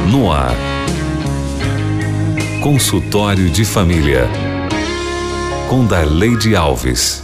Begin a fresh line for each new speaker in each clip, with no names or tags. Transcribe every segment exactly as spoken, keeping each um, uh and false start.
No ar. Consultório de Família. Com Darleide Alves.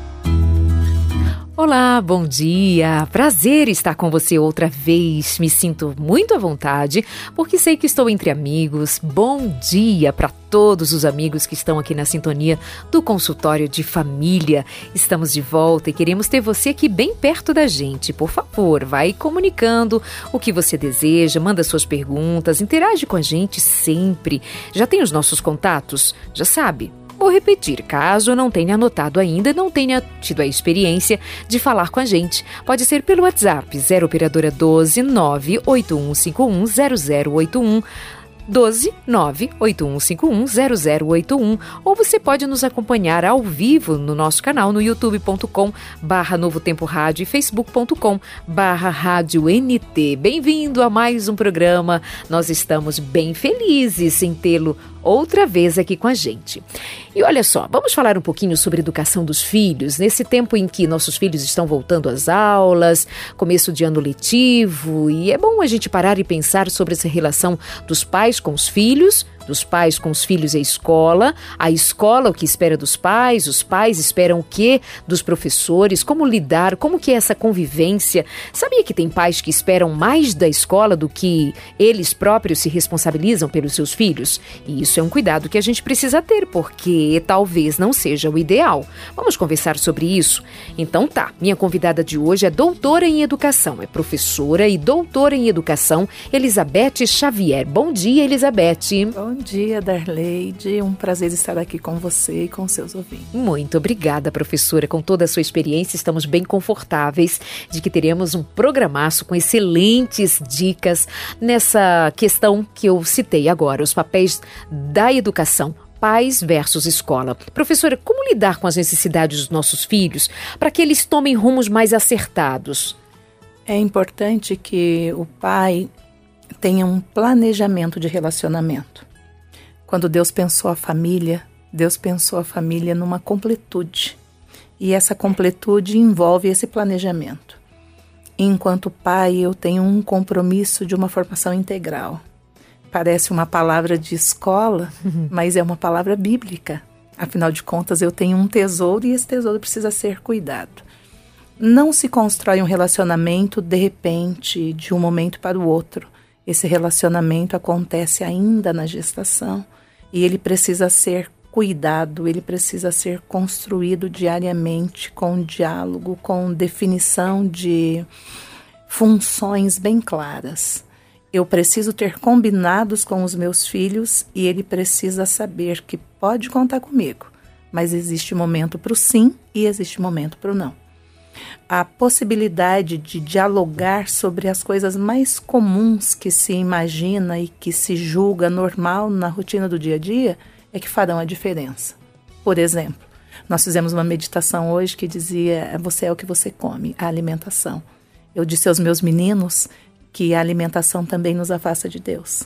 Olá, bom dia. Prazer estar com você outra vez. Me sinto muito à vontade, porque sei que estou entre amigos. Bom dia para todos os amigos que estão aqui na sintonia do Consultório de Família. Estamos de volta e queremos ter você aqui bem perto da gente. Por favor, vai comunicando o que você deseja, manda suas perguntas, interage com a gente sempre. Já tem os nossos contatos? Já sabe? Vou repetir, caso não tenha anotado ainda, não tenha tido a experiência de falar com a gente. Pode ser pelo WhatsApp, zero operadora doze, nove oito um cinco um, zero zero oito um, doze, nove oito um cinco um, zero zero oito um, ou você pode nos acompanhar ao vivo no nosso canal no youtube ponto com barra Novo Tempo Rádio e facebook ponto com barra Rádio N T. Bem-vindo a mais um programa. Nós estamos bem felizes em tê-lo outra vez aqui com a gente. E olha só, vamos falar um pouquinho sobre a educação dos filhos, nesse tempo em que nossos filhos estão voltando às aulas, começo de ano letivo, e é bom a gente parar e pensar sobre essa relação dos pais com os filhos, dos pais com os filhos e a escola, a escola o que espera dos pais, os pais esperam o que dos professores, como lidar, como que é essa convivência. Sabia que tem pais que esperam mais da escola do que eles próprios se responsabilizam pelos seus filhos? E isso é um cuidado que a gente precisa ter, porque talvez não seja o ideal. Vamos conversar sobre isso? Então tá, minha convidada de hoje é doutora em educação, é professora e doutora em educação, Elizabeth Xavier. Bom dia, Elizabeth.
Bom dia, Darleide. Um prazer estar aqui com você e com seus ouvintes.
Muito obrigada, professora. Com toda a sua experiência, estamos bem confortáveis de que teremos um programaço com excelentes dicas nessa questão que eu citei agora, os papéis da educação, pais versus escola. Professora, como lidar com as necessidades dos nossos filhos para que eles tomem rumos mais acertados?
É importante que o pai tenha um planejamento de relacionamento. Quando Deus pensou a família, Deus pensou a família numa completude. E essa completude envolve esse planejamento. Enquanto pai, eu tenho um compromisso de uma formação integral. Parece uma palavra de escola, uhum. mas é uma palavra bíblica. Afinal de contas, eu tenho um tesouro e esse tesouro precisa ser cuidado. Não se constrói um relacionamento de repente, de um momento para o outro. Esse relacionamento acontece ainda na gestação e ele precisa ser cuidado, ele precisa ser construído diariamente com diálogo, com definição de funções bem claras. Eu preciso ter combinados com os meus filhos e ele precisa saber que pode contar comigo, mas existe momento para o sim e existe momento para o não. A possibilidade de dialogar sobre as coisas mais comuns que se imagina e que se julga normal na rotina do dia a dia é que farão a diferença. Por exemplo, nós fizemos uma meditação hoje que dizia: você é o que você come, a alimentação. Eu disse aos meus meninos que a alimentação também nos afasta de Deus.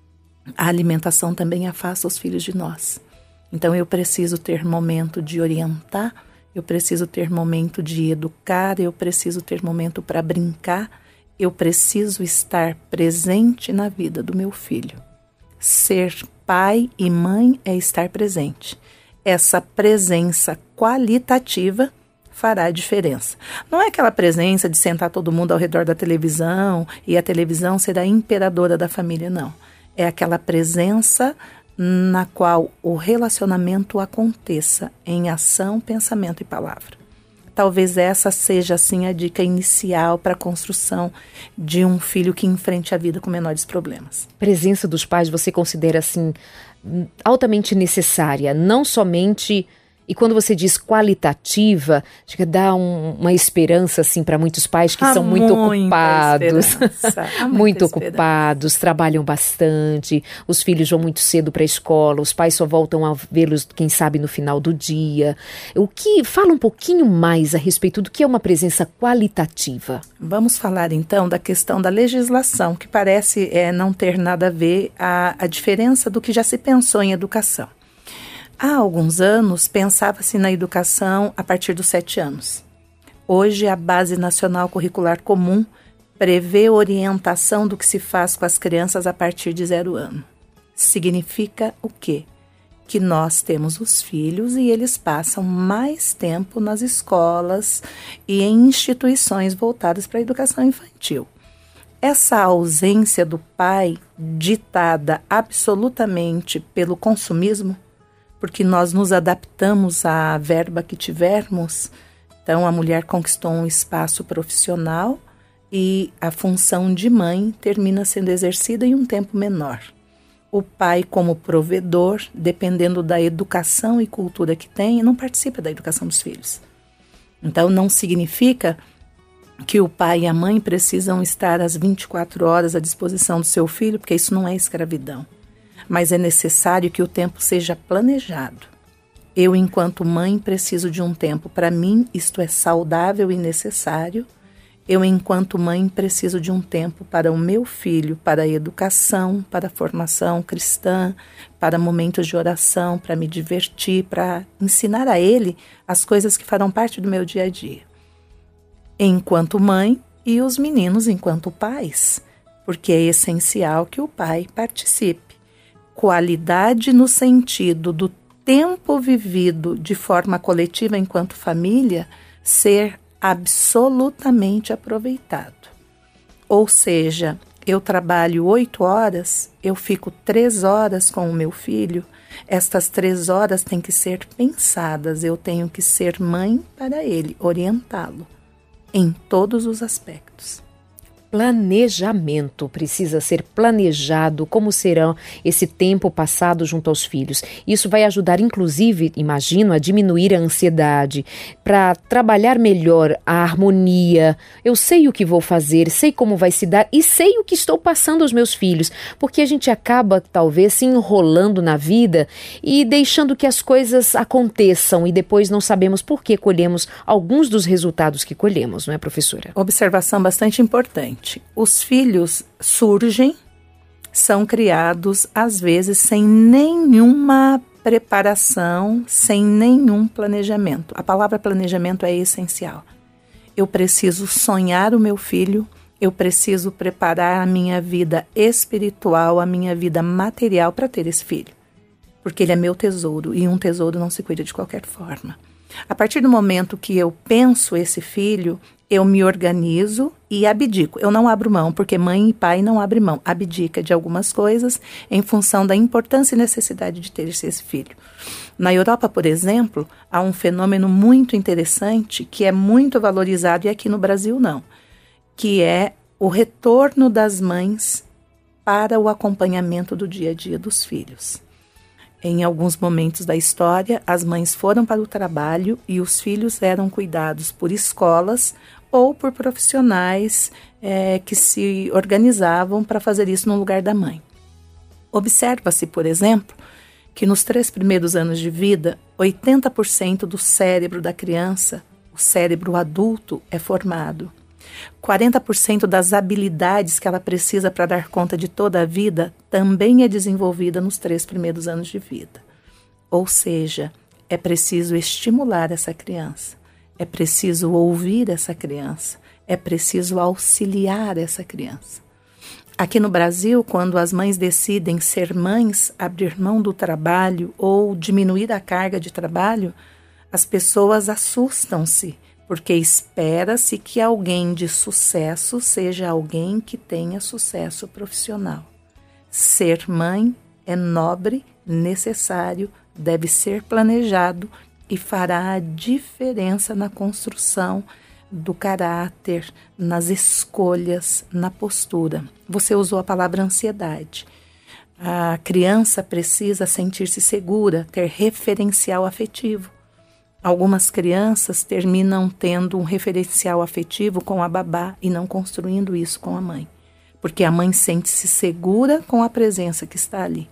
A alimentação também afasta os filhos de nós. Então eu preciso ter momento de orientar, eu preciso ter momento de educar, eu preciso ter momento para brincar, eu preciso estar presente na vida do meu filho. Ser pai e mãe é estar presente. Essa presença qualitativa fará a diferença. Não é aquela presença de sentar todo mundo ao redor da televisão e a televisão será a imperadora da família, não. É aquela presença na qual o relacionamento aconteça em ação, pensamento e palavra. Talvez essa seja, assim, a dica inicial para a construção de um filho que enfrente a vida com menores problemas.
Presença dos pais você considera, assim, altamente necessária, não somente... E quando você diz qualitativa, acho que dá um, uma esperança assim para muitos pais que
há
são muito ocupados, muito ocupados, trabalham bastante, os filhos vão muito cedo para a escola, os pais só voltam a vê-los, quem sabe, no final do dia. O que fala um pouquinho mais a respeito do que é uma presença qualitativa?
Vamos falar então da questão da legislação, que parece é, não ter nada a ver a, a diferença do que já se pensou em educação. Há alguns anos, pensava-se na educação a partir dos sete anos. Hoje, a Base Nacional Curricular Comum prevê orientação do que se faz com as crianças a partir de zero ano. Significa o quê? Que nós temos os filhos e eles passam mais tempo nas escolas e em instituições voltadas para a educação infantil. Essa ausência do pai, ditada absolutamente pelo consumismo, porque nós nos adaptamos à verba que tivermos, então a mulher conquistou um espaço profissional e a função de mãe termina sendo exercida em um tempo menor. O pai, como provedor, dependendo da educação e cultura que tem, não participa da educação dos filhos. Então não significa que o pai e a mãe precisam estar às vinte e quatro horas à disposição do seu filho, porque isso não é escravidão. Mas é necessário que o tempo seja planejado. Eu, enquanto mãe, preciso de um tempo para mim, isto é saudável e necessário. Eu, enquanto mãe, preciso de um tempo para o meu filho, para a educação, para a formação cristã, para momentos de oração, para me divertir, para ensinar a ele as coisas que farão parte do meu dia a dia. Enquanto mãe e os meninos enquanto pais, porque é essencial que o pai participe. Qualidade no sentido do tempo vivido de forma coletiva enquanto família ser absolutamente aproveitado. Ou seja, eu trabalho oito horas, eu fico três horas com o meu filho, estas três horas têm que ser pensadas, eu tenho que ser mãe para ele, orientá-lo em todos os aspectos.
Planejamento, precisa ser planejado como será esse tempo passado junto aos filhos. Isso vai ajudar, inclusive, imagino, a diminuir a ansiedade, para trabalhar melhor a harmonia. Eu sei o que vou fazer, sei como vai se dar e sei o que estou passando aos meus filhos, porque a gente acaba, talvez, se enrolando na vida e deixando que as coisas aconteçam e depois não sabemos por que colhemos alguns dos resultados que colhemos, não é, professora?
Observação bastante importante. Os filhos surgem, são criados, às vezes, sem nenhuma preparação, sem nenhum planejamento. A palavra planejamento é essencial. Eu preciso sonhar o meu filho, eu preciso preparar a minha vida espiritual, a minha vida material para ter esse filho. Porque ele é meu tesouro e um tesouro não se cuida de qualquer forma. A partir do momento que eu penso esse filho, eu me organizo e abdico. Eu não abro mão, porque mãe e pai não abrem mão. Abdica de algumas coisas em função da importância e necessidade de ter esse filho. Na Europa, por exemplo, há um fenômeno muito interessante que é muito valorizado e aqui no Brasil não, que é o retorno das mães para o acompanhamento do dia a dia dos filhos. Em alguns momentos da história, as mães foram para o trabalho e os filhos eram cuidados por escolas ou por profissionais é, que se organizavam para fazer isso no lugar da mãe. Observa-se, por exemplo, que nos três primeiros anos de vida, oitenta por cento do cérebro da criança, o cérebro adulto, é formado. quarenta por cento das habilidades que ela precisa para dar conta de toda a vida também é desenvolvida nos três primeiros anos de vida. Ou seja, é preciso estimular essa criança, é preciso ouvir essa criança, é preciso auxiliar essa criança. Aqui no Brasil, quando as mães decidem ser mães, abrir mão do trabalho ou diminuir a carga de trabalho, as pessoas assustam-se, porque espera-se que alguém de sucesso seja alguém que tenha sucesso profissional. Ser mãe é nobre, necessário, deve ser planejado e fará a diferença na construção do caráter, nas escolhas, na postura. Você usou a palavra ansiedade. A criança precisa sentir-se segura, ter referencial afetivo. Algumas crianças terminam tendo um referencial afetivo com a babá e não construindo isso com a mãe, porque a mãe sente-se segura com a presença que está ali.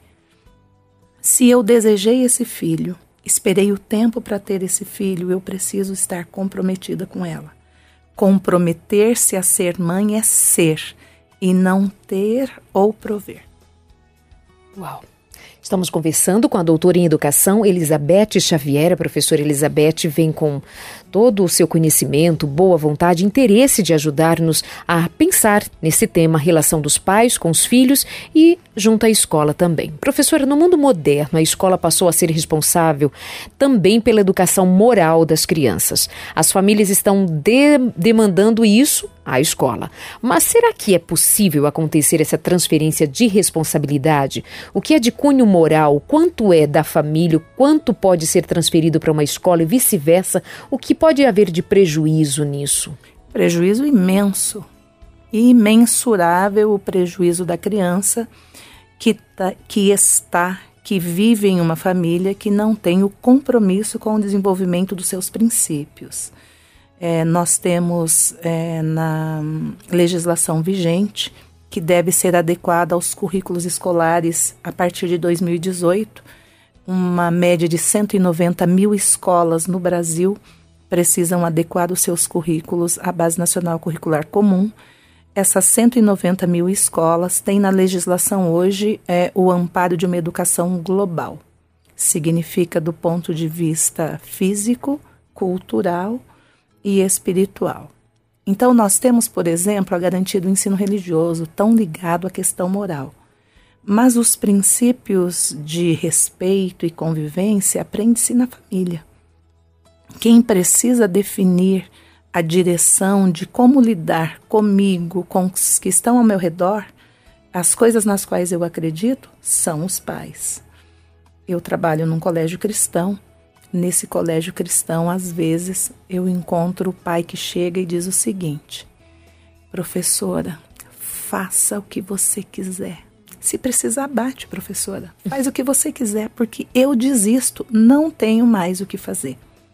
Se eu desejei esse filho, esperei o tempo para ter esse filho, eu preciso estar comprometida com ela. Comprometer-se a ser mãe é ser, e não ter ou prover.
Uau! Estamos conversando com a doutora em educação, Elizabeth Xavier. A professora Elizabeth vem com todo o seu conhecimento, boa vontade, interesse de ajudar-nos a pensar nesse tema, a relação dos pais com os filhos e junto à escola também. Professora, no mundo moderno, a escola passou a ser responsável também pela educação moral das crianças. As famílias estão de- demandando isso à escola. Mas será que é possível acontecer essa transferência de responsabilidade? O que é de cunho moral? Quanto é da família? Quanto pode ser transferido para uma escola e vice-versa? O que pode haver de prejuízo nisso?
Prejuízo imenso. Imensurável o prejuízo da criança que, tá, que está, que vive em uma família que não tem o compromisso com o desenvolvimento dos seus princípios. É, nós temos é, na legislação vigente, que deve ser adequada aos currículos escolares a partir de dois mil e dezoito, uma média de cento e noventa mil escolas no Brasil precisam adequar os seus currículos à Base Nacional Curricular Comum. Essas cento e noventa mil escolas têm na legislação hoje é, o amparo de uma educação global. Significa do ponto de vista físico, cultural e espiritual. Então, nós temos, por exemplo, a garantia do ensino religioso, tão ligado à questão moral. Mas os princípios de respeito e convivência aprende-se na família. Quem precisa definir a direção de como lidar comigo, com os que estão ao meu redor, as coisas nas quais eu acredito, são os pais. Eu trabalho num colégio cristão. Nesse colégio cristão, às vezes, eu encontro o pai que chega e diz o seguinte: professora, faça o que você quiser. Se precisar, bate, professora. Faz o que você quiser, porque eu desisto, não tenho mais o que fazer.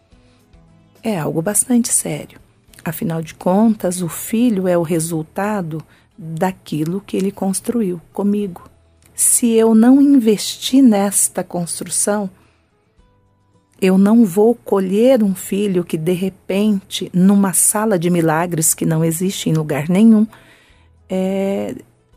É algo bastante sério. Afinal de contas, o filho é o resultado daquilo que ele construiu comigo. Se eu não investir nesta construção, eu não vou colher um filho que, de repente, numa sala de milagres que não existe em lugar nenhum, é,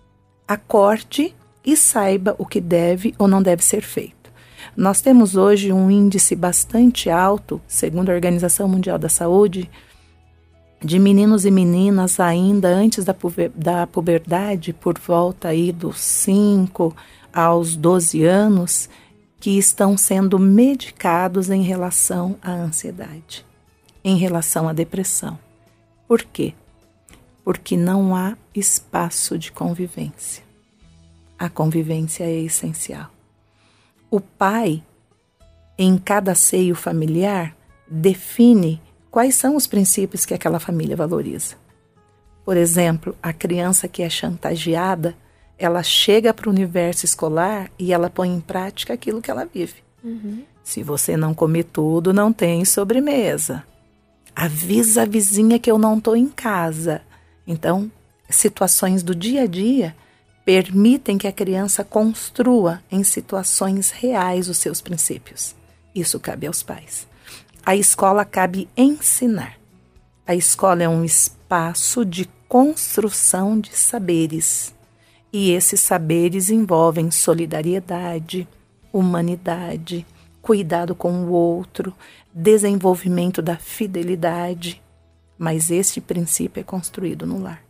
acorde e saiba o que deve ou não deve ser feito. Nós temos hoje um índice bastante alto, segundo a Organização Mundial da Saúde, de meninos e meninas ainda antes da, puber, da puberdade, por volta aí dos cinco aos doze anos, que estão sendo medicados em relação à ansiedade, em relação à depressão. Por quê? Porque não há espaço de convivência. A convivência é essencial. O pai, em cada seio familiar, define quais são os princípios que aquela família valoriza. Por exemplo, a criança que é chantageada, ela chega para o universo escolar e ela põe em prática aquilo que ela vive. Uhum. Se você não comer tudo, não tem sobremesa. Avisa a vizinha que eu não estou em casa. Então, situações do dia a dia permitem que a criança construa em situações reais os seus princípios. Isso cabe aos pais. A escola cabe ensinar. A escola é um espaço de construção de saberes. E esses saberes envolvem solidariedade, humanidade, cuidado com o outro, desenvolvimento da fidelidade. Mas este princípio é construído no lar.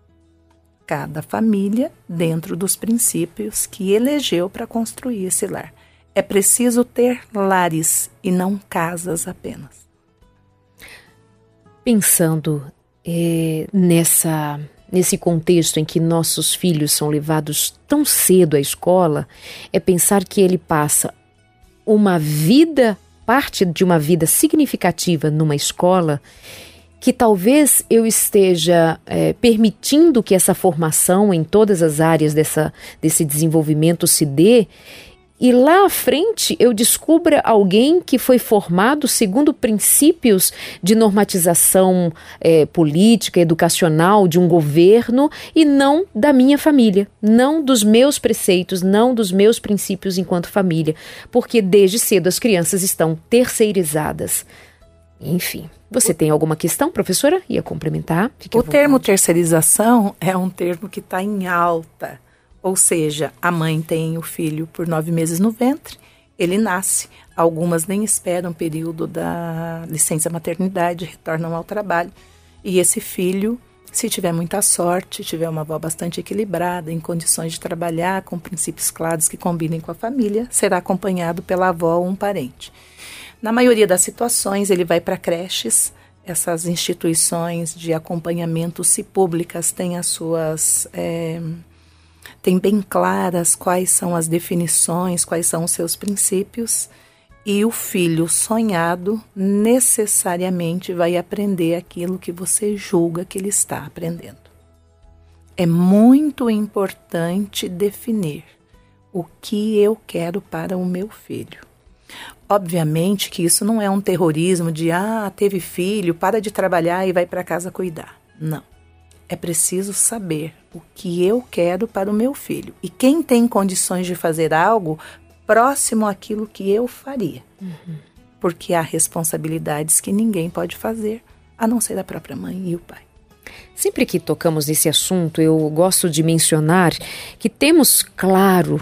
Cada família dentro dos princípios que elegeu para construir esse lar. É preciso ter lares e não casas apenas.
Pensando é, nessa... Nesse contexto em que nossos filhos são levados tão cedo à escola, é pensar que ele passa uma vida, parte de uma vida significativa numa escola, que talvez eu esteja é, permitindo que essa formação em todas as áreas dessa, desse desenvolvimento se dê, e lá à frente eu descubra alguém que foi formado segundo princípios de normatização é, política, educacional de um governo e não da minha família, não dos meus preceitos, não dos meus princípios enquanto família, porque desde cedo as crianças estão terceirizadas. Enfim, você tem alguma questão, professora? Ia complementar?
O termo terceirização é um termo que está em alta Ou seja, a mãe tem o filho por nove meses no ventre, ele nasce. Algumas nem esperam o período da licença maternidade, retornam ao trabalho. E esse filho, se tiver muita sorte, tiver uma avó bastante equilibrada, em condições de trabalhar, com princípios claros que combinem com a família, será acompanhado pela avó ou um parente. Na maioria das situações, ele vai para creches. Essas instituições de acompanhamento, se públicas, têm as suas... É, têm bem claras quais são as definições, quais são os seus princípios. E o filho sonhado necessariamente vai aprender aquilo que você julga que ele está aprendendo. É muito importante definir o que eu quero para o meu filho. Obviamente que isso não é um terrorismo de, ah, teve filho, para de trabalhar e vai para casa cuidar. Não. É preciso saber o que eu quero para o meu filho. E quem tem condições de fazer algo próximo àquilo que eu faria. Uhum. Porque há responsabilidades que ninguém pode fazer, a não ser a própria mãe e o pai.
Sempre que tocamos nesse assunto, eu gosto de mencionar que temos claro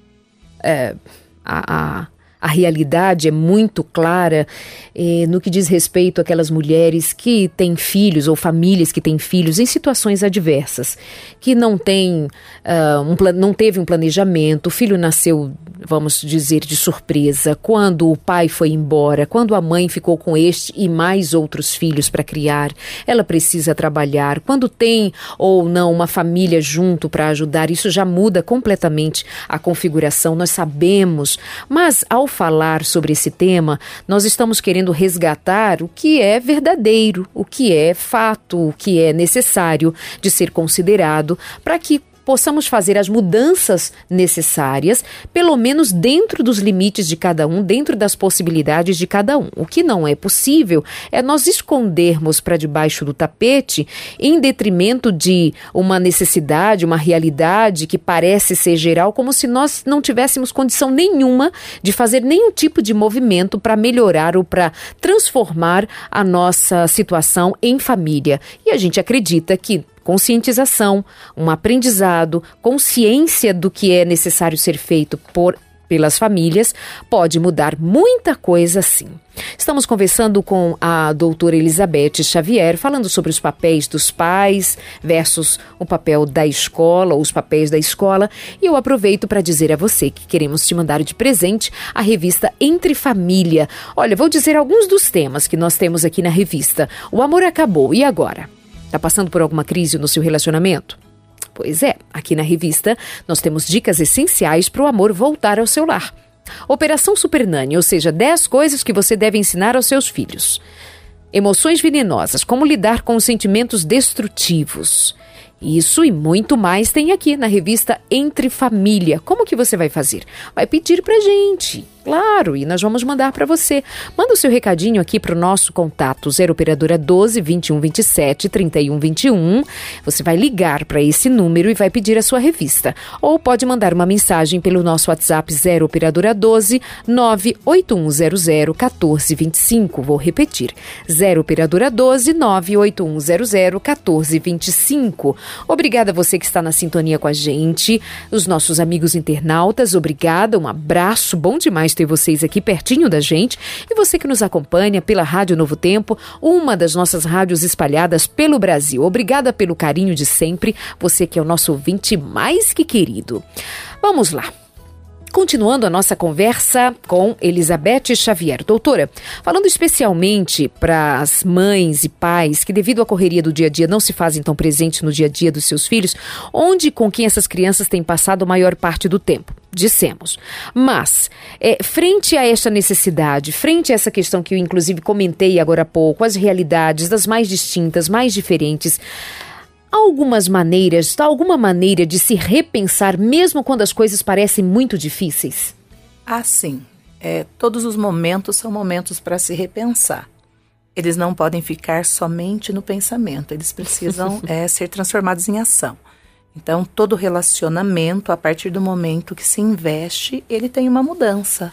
é, a... a A realidade é muito clara eh, no que diz respeito àquelas mulheres que têm filhos ou famílias que têm filhos em situações adversas, que não tem, uh, um, não teve um planejamento, o filho nasceu, vamos dizer, de surpresa, quando o pai foi embora, quando a mãe ficou com este e mais outros filhos para criar, ela precisa trabalhar, quando tem ou não uma família junto para ajudar, isso já muda completamente a configuração, nós sabemos, mas ao falar sobre esse tema, nós estamos querendo resgatar o que é verdadeiro, o que é fato, o que é necessário de ser considerado para que possamos fazer as mudanças necessárias, pelo menos dentro dos limites de cada um, dentro das possibilidades de cada um. O que não é possível é nós escondermos para debaixo do tapete em detrimento de uma necessidade, uma realidade que parece ser geral, como se nós não tivéssemos condição nenhuma de fazer nenhum tipo de movimento para melhorar ou para transformar a nossa situação em família. E a gente acredita que conscientização, um aprendizado, consciência do que é necessário ser feito por, pelas famílias, pode mudar muita coisa sim. Estamos conversando com a doutora Elizabeth Xavier, falando sobre os papéis dos pais versus o papel da escola, os papéis da escola, e eu aproveito para dizer a você que queremos te mandar de presente a revista Entre Família. Olha, vou dizer alguns dos temas que nós temos aqui na revista. O amor acabou, e agora? Está passando por alguma crise no seu relacionamento? Pois é, aqui na revista nós temos dicas essenciais para o amor voltar ao seu lar. Operação Super Nani, ou seja, dez coisas que você deve ensinar aos seus filhos. Emoções venenosas, como lidar com os sentimentos destrutivos. Isso e muito mais tem aqui na revista Entre Família. Como que você vai fazer? Vai pedir pra gente, claro, e nós vamos mandar para você. Manda o seu recadinho aqui para o nosso contato zero operadora doze, vinte e um, vinte e sete, trinta e um, vinte e um. Você vai ligar para esse número e vai pedir a sua revista. Ou pode mandar uma mensagem pelo nosso WhatsApp zero operadora doze, nove oito um zero zero, um quatro dois cinco. Vou repetir, zero operadora doze, nove oito um zero zero, um quatro dois cinco. Obrigada a você que está na sintonia com a gente, os nossos amigos internautas, obrigada, um abraço, bom demais ter vocês aqui pertinho da gente, e você que nos acompanha pela Rádio Novo Tempo, uma das nossas rádios espalhadas pelo Brasil. Obrigada pelo carinho de sempre, você que é o nosso ouvinte mais que querido. Vamos lá. Continuando a nossa conversa com Elizabeth Xavier. Doutora, falando especialmente para as mães e pais que devido à correria do dia a dia não se fazem tão presentes no dia a dia dos seus filhos, onde e com quem essas crianças têm passado a maior parte do tempo? Dissemos. Mas, é, frente a esta necessidade, frente a essa questão que eu inclusive comentei agora há pouco, as realidades das mais distintas, mais diferentes, há algumas maneiras, há alguma maneira de se repensar mesmo quando as coisas parecem muito difíceis?
Ah, sim. É, todos os momentos são momentos para se repensar. Eles não podem ficar somente no pensamento, eles precisam é, ser transformados em ação. Então, todo relacionamento, a partir do momento que se investe, ele tem uma mudança,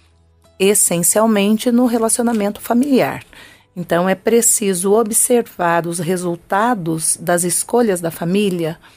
essencialmente no relacionamento familiar. Então, é preciso observar os resultados das escolhas da família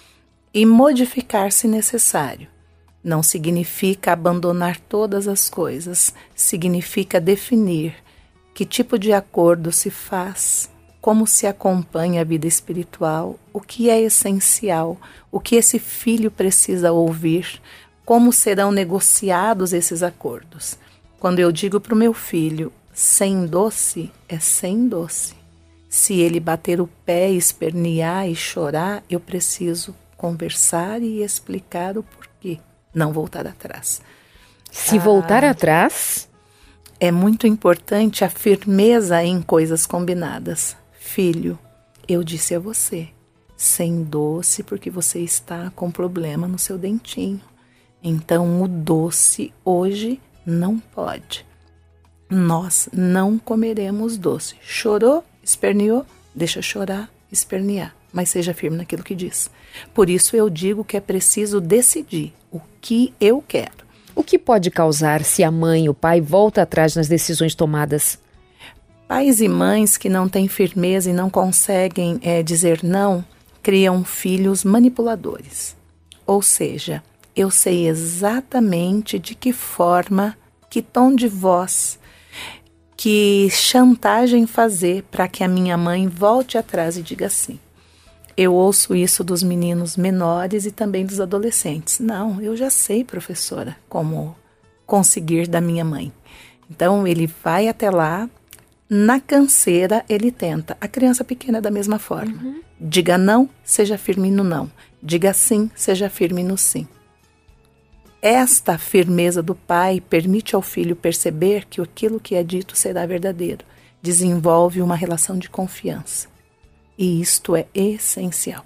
e modificar se necessário. Não significa abandonar todas as coisas, significa definir que tipo de acordo se faz, como se acompanha a vida espiritual, o que é essencial, o que esse filho precisa ouvir, como serão negociados esses acordos. Quando eu digo para o meu filho, sem doce, é sem doce. Se ele bater o pé, espernear e chorar, eu preciso conversar e explicar o porquê. Não voltar atrás.
Se ah, voltar atrás...
É muito importante a firmeza em coisas combinadas. Filho, eu disse a você, sem doce porque você está com problema no seu dentinho. Então o doce hoje não pode. Nós não comeremos doce. Chorou, esperneou, deixa chorar, espernear. Mas seja firme naquilo que diz. Por isso eu digo que é preciso decidir o que eu quero.
O que pode causar se a mãe e o pai voltam atrás nas decisões tomadas?
Pais e mães que não têm firmeza e não conseguem é, dizer não, criam filhos manipuladores. Ou seja, eu sei exatamente de que forma, que tom de voz, que chantagem fazer para que a minha mãe volte atrás e diga sim. Eu ouço isso dos meninos menores e também dos adolescentes. Não, eu já sei, professora, como conseguir da minha mãe. Então, ele vai até lá, na canseira ele tenta. A criança pequena é da mesma forma. Uhum. Diga não, seja firme no não. Diga sim, seja firme no sim. Esta firmeza do pai permite ao filho perceber que aquilo que é dito será verdadeiro. Desenvolve uma relação de confiança. E isto é essencial.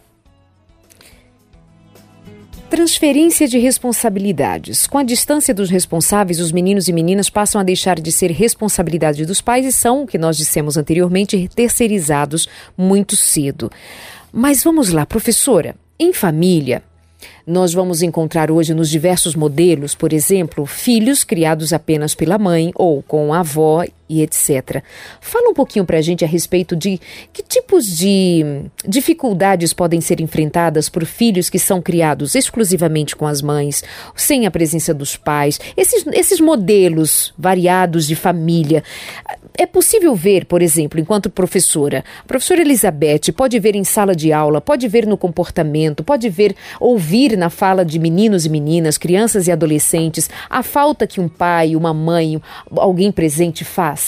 Transferência de responsabilidades. Com a distância dos responsáveis, os meninos e meninas passam a deixar de ser responsabilidade dos pais e são, o que nós dissemos anteriormente, terceirizados muito cedo. Mas vamos lá, professora. Em família, nós vamos encontrar hoje nos diversos modelos, por exemplo, filhos criados apenas pela mãe ou com a avó e etcétera. Fala um pouquinho para a gente a respeito de que tipos de dificuldades podem ser enfrentadas por filhos que são criados exclusivamente com as mães, sem a presença dos pais, esses, esses modelos variados de família. É possível ver, por exemplo, enquanto professora, a professora Elizabeth pode ver em sala de aula, pode ver no comportamento, pode ver, ouvir na fala de meninos e meninas, crianças e adolescentes, a falta que um pai, uma mãe, alguém presente faz?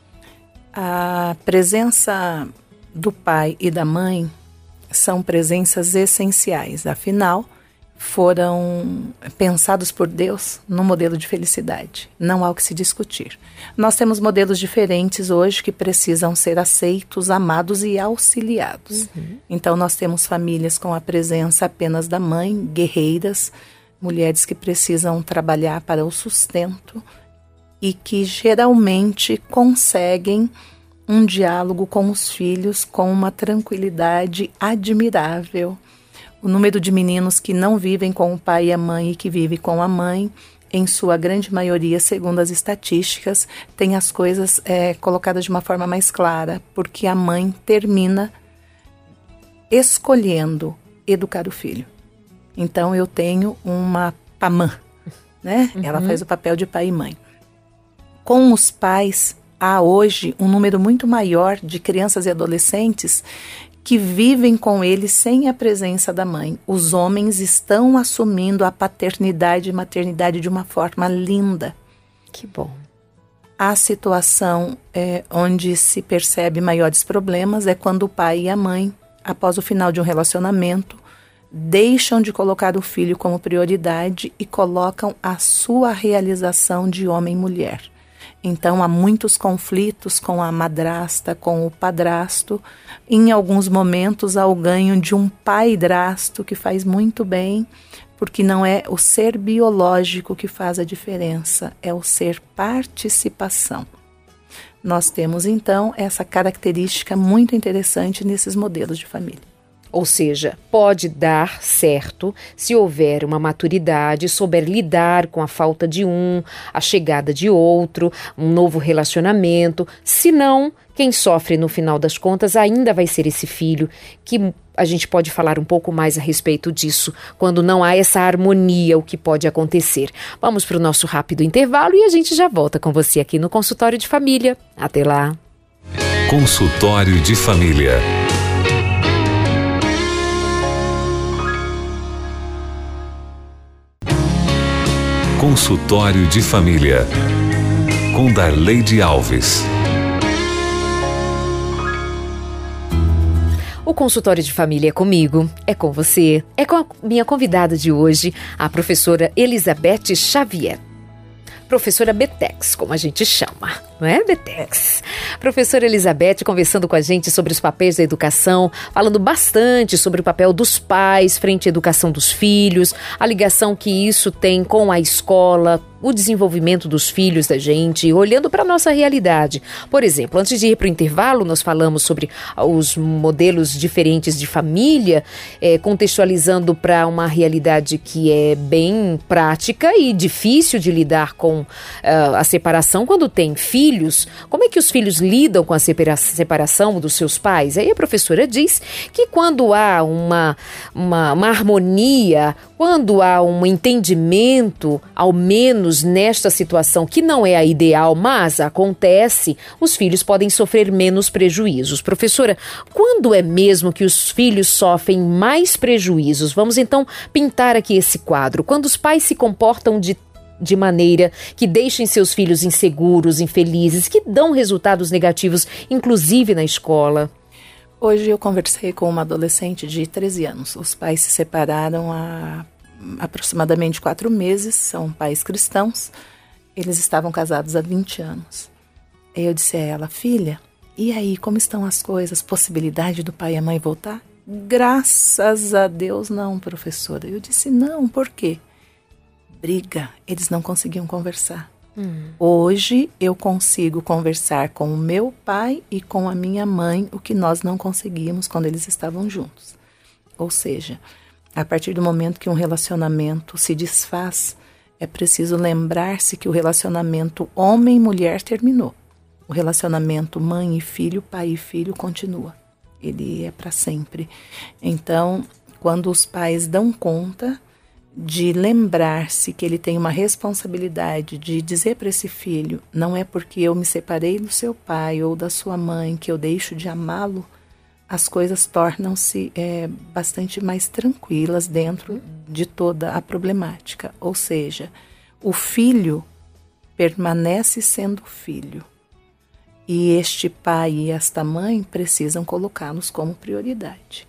A presença do pai e da mãe são presenças essenciais, afinal, foram pensados por Deus no modelo de felicidade. Não há o que se discutir. Nós temos modelos diferentes hoje que precisam ser aceitos, amados e auxiliados. Uhum. Então, nós temos famílias com a presença apenas da mãe, guerreiras, mulheres que precisam trabalhar para o sustento e que geralmente conseguem um diálogo com os filhos com uma tranquilidade admirável. O número de meninos que não vivem com o pai e a mãe e que vivem com a mãe, em sua grande maioria, segundo as estatísticas, tem as coisas é, colocadas de uma forma mais clara, porque a mãe termina escolhendo educar o filho. Então, eu tenho uma pamã, né? Uhum. Ela faz o papel de pai e mãe. Com os pais, há hoje um número muito maior de crianças e adolescentes que vivem com ele sem a presença da mãe. Os homens estão assumindo a paternidade e maternidade de uma forma linda.
Que bom.
A situação é, onde se percebe maiores problemas é quando o pai e a mãe, após o final de um relacionamento, deixam de colocar o filho como prioridade e colocam a sua realização de homem e mulher. Então, há muitos conflitos com a madrasta, com o padrasto. Em alguns momentos, há o ganho de um paidrasto que faz muito bem, porque não é o ser biológico que faz a diferença, é o ser participação. Nós temos, então, essa característica muito interessante nesses modelos de família.
Ou seja, pode dar certo se houver uma maturidade, souber lidar com a falta de um, a chegada de outro, um novo relacionamento. Se não, quem sofre no final das contas ainda vai ser esse filho, que a gente pode falar um pouco mais a respeito disso, quando não há essa harmonia, o que pode acontecer. Vamos para o nosso rápido intervalo e a gente já volta com você aqui no Consultório de Família. Até lá.
Consultório de Família. Consultório de Família, com Darleide Alves.
O Consultório de Família é comigo, é com você, é com a minha convidada de hoje, a professora Elizabeth Xavier. Professora Betex, como a gente chama, não é, Betex? Professora Elizabeth conversando com a gente sobre os papéis da educação, falando bastante sobre o papel dos pais frente à educação dos filhos, a ligação que isso tem com a escola, o desenvolvimento dos filhos da gente, olhando para a nossa realidade. Por exemplo, antes de ir para o intervalo, nós falamos sobre os modelos diferentes de família, é, contextualizando para uma realidade que é bem prática e difícil de lidar com uh, a separação quando tem filhos. Como é que os filhos lidam com a separa- separação dos seus pais? Aí a professora diz que quando há uma, uma, uma harmonia, quando há um entendimento, ao menos nesta situação que não é a ideal, mas acontece, os filhos podem sofrer menos prejuízos. Professora, quando é mesmo que os filhos sofrem mais prejuízos? Vamos então pintar aqui esse quadro. Quando os pais se comportam de de maneira que deixem seus filhos inseguros, infelizes, que dão resultados negativos, inclusive na escola.
Hoje eu conversei com uma adolescente de treze anos. Os pais se separaram há aproximadamente quatro meses, são pais cristãos. Eles estavam casados há vinte anos. Aí eu disse a ela: filha, e aí, como estão as coisas? Possibilidade do pai e a mãe voltar? Graças a Deus não, professora. Eu disse: não, por quê? Briga, eles não conseguiam conversar. Hum. Hoje eu consigo conversar com o meu pai e com a minha mãe, o que nós não conseguíamos quando eles estavam juntos. Ou seja, a partir do momento que um relacionamento se desfaz, é preciso lembrar-se que o relacionamento homem e mulher terminou. O relacionamento mãe e filho, pai e filho continua. Ele é para sempre. Então, quando os pais dão conta de lembrar-se que ele tem uma responsabilidade de dizer para esse filho: não é porque eu me separei do seu pai ou da sua mãe que eu deixo de amá-lo, as coisas tornam-se é, bastante mais tranquilas dentro de toda a problemática. Ou seja, o filho permanece sendo filho e este pai e esta mãe precisam colocá-los como prioridade.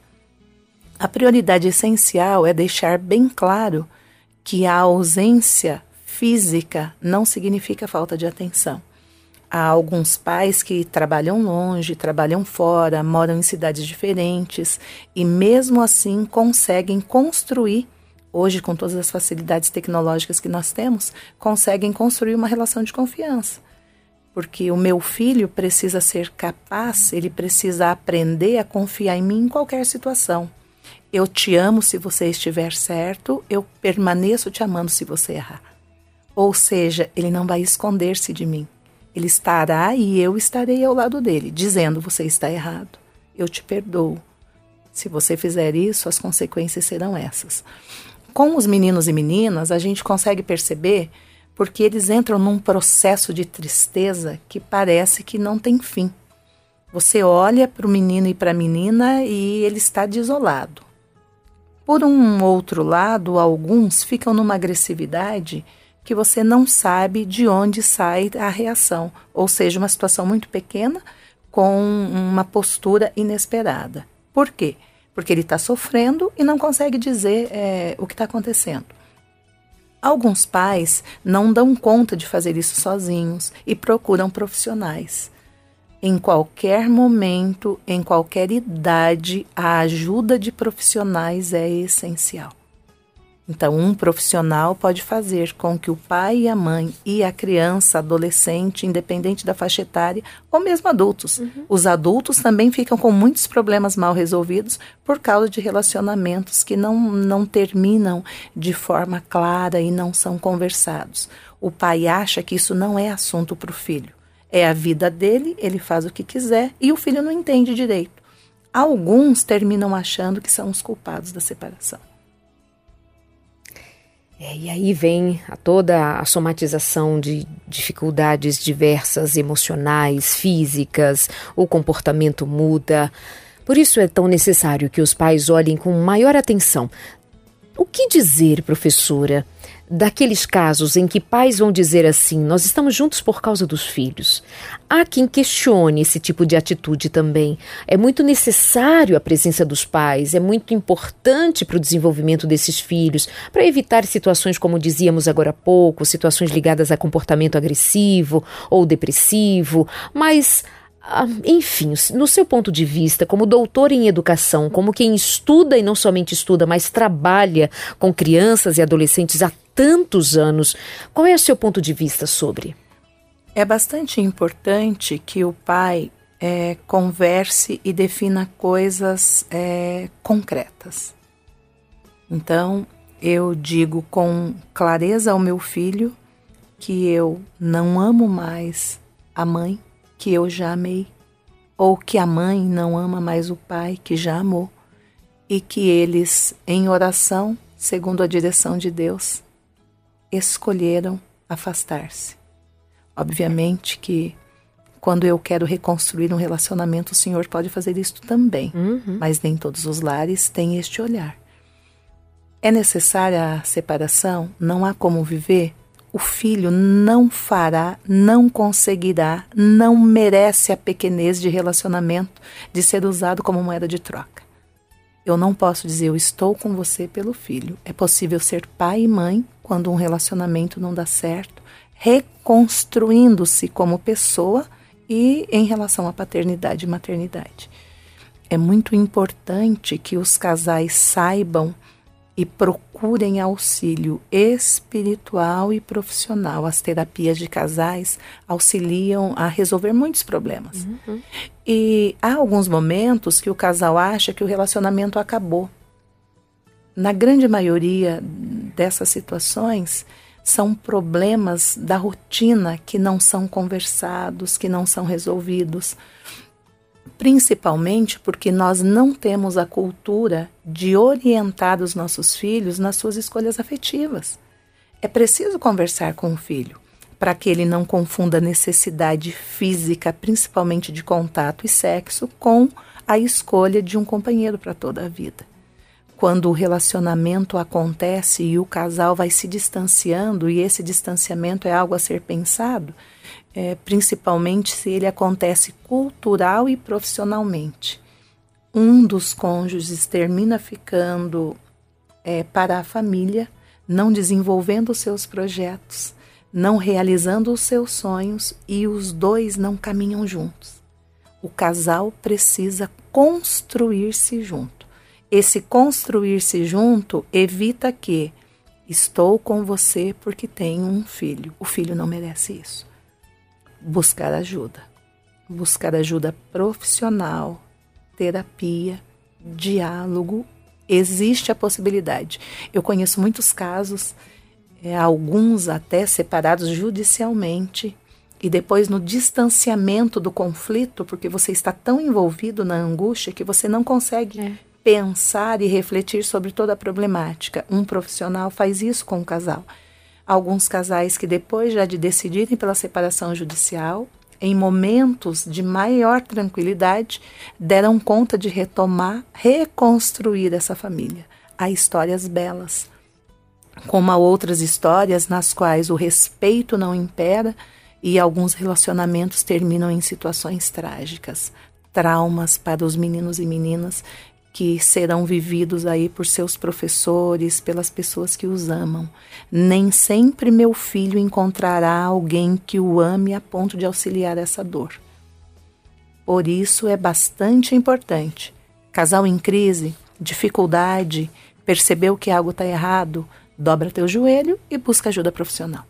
A prioridade essencial é deixar bem claro que a ausência física não significa falta de atenção. Há alguns pais que trabalham longe, trabalham fora, moram em cidades diferentes e mesmo assim conseguem construir, hoje com todas as facilidades tecnológicas que nós temos, conseguem construir uma relação de confiança. Porque o meu filho precisa ser capaz, ele precisa aprender a confiar em mim em qualquer situação. Eu te amo se você estiver certo, eu permaneço te amando se você errar. Ou seja, ele não vai esconder-se de mim. Ele estará e eu estarei ao lado dele, dizendo: você está errado, eu te perdoo. Se você fizer isso, as consequências serão essas. Com os meninos e meninas, a gente consegue perceber porque eles entram num processo de tristeza que parece que não tem fim. Você olha para o menino e para a menina e ele está desolado. Por um outro lado, alguns ficam numa agressividade que você não sabe de onde sai a reação. Ou seja, uma situação muito pequena com uma postura inesperada. Por quê? Porque ele está sofrendo e não consegue dizer é, o que está acontecendo. Alguns pais não dão conta de fazer isso sozinhos e procuram profissionais. Em qualquer momento, em qualquer idade, a ajuda de profissionais é essencial. Então, um profissional pode fazer com que o pai e a mãe e a criança, adolescente, independente da faixa etária, ou mesmo adultos. Uhum. Os adultos também ficam com muitos problemas mal resolvidos por causa de relacionamentos que não, não terminam de forma clara e não são conversados. O pai acha que isso não é assunto para o filho. É a vida dele, ele faz o que quiser e o filho não entende direito. Alguns terminam achando que são os culpados da separação.
É, e aí vem a toda a somatização de dificuldades diversas, emocionais, físicas, o comportamento muda. Por isso é tão necessário que os pais olhem com maior atenção. O que dizer, professora, daqueles casos em que pais vão dizer assim, nós estamos juntos por causa dos filhos? Há quem questione esse tipo de atitude também. É muito necessário a presença dos pais, é muito importante para o desenvolvimento desses filhos, para evitar situações, como dizíamos agora há pouco, situações ligadas a comportamento agressivo ou depressivo, mas... enfim, no seu ponto de vista, como doutor em educação, como quem estuda e não somente estuda, mas trabalha com crianças e adolescentes há tantos anos, qual é o seu ponto de vista sobre?
É bastante importante que o pai é, converse e defina coisas é, concretas. Então, eu digo com clareza ao meu filho que eu não amo mais a mãe que eu já amei, ou que a mãe não ama mais o pai que já amou, e que eles, em oração, segundo a direção de Deus, escolheram afastar-se. Obviamente que quando eu quero reconstruir um relacionamento, o Senhor pode fazer isso também, uhum. Mas nem todos os lares têm este olhar. É necessária a separação? Não há como viver? O filho não fará, não conseguirá, não merece a pequenez de relacionamento de ser usado como moeda de troca. Eu não posso dizer eu estou com você pelo filho. É possível ser pai e mãe quando um relacionamento não dá certo, reconstruindo-se como pessoa e em relação à paternidade e maternidade. É muito importante que os casais saibam e procurem auxílio espiritual e profissional. As terapias de casais auxiliam a resolver muitos problemas. Uhum. E há alguns momentos que o casal acha que o relacionamento acabou. Na grande maioria dessas situações, são problemas da rotina que não são conversados, que não são resolvidos. Principalmente porque nós não temos a cultura de orientar os nossos filhos nas suas escolhas afetivas. É preciso conversar com o filho para que ele não confunda necessidade física, principalmente de contato e sexo, com a escolha de um companheiro para toda a vida. Quando o relacionamento acontece e o casal vai se distanciando, e esse distanciamento é algo a ser pensado, É, principalmente se ele acontece cultural e profissionalmente. Um dos cônjuges termina ficando é, para a família, não desenvolvendo os seus projetos, não realizando os seus sonhos e os dois não caminham juntos. O casal precisa construir-se junto. Esse construir-se junto evita que estou com você porque tenho um filho. O filho não merece isso. Buscar ajuda, buscar ajuda profissional, terapia, diálogo, existe a possibilidade. Eu conheço muitos casos, é, alguns até separados judicialmente, e depois no distanciamento do conflito, porque você está tão envolvido na angústia que você não consegue é. pensar e refletir sobre toda a problemática. Um profissional faz isso com o casal. Alguns casais que depois já de decidirem pela separação judicial, em momentos de maior tranquilidade, deram conta de retomar, reconstruir essa família. Há histórias belas, como há outras histórias nas quais o respeito não impera e alguns relacionamentos terminam em situações trágicas, traumas para os meninos e meninas que serão vividos aí por seus professores, pelas pessoas que os amam. Nem sempre meu filho encontrará alguém que o ame a ponto de auxiliar essa dor. Por isso é bastante importante. Casal em crise, dificuldade, Percebeu que algo está errado, dobra teu joelho e busca ajuda profissional.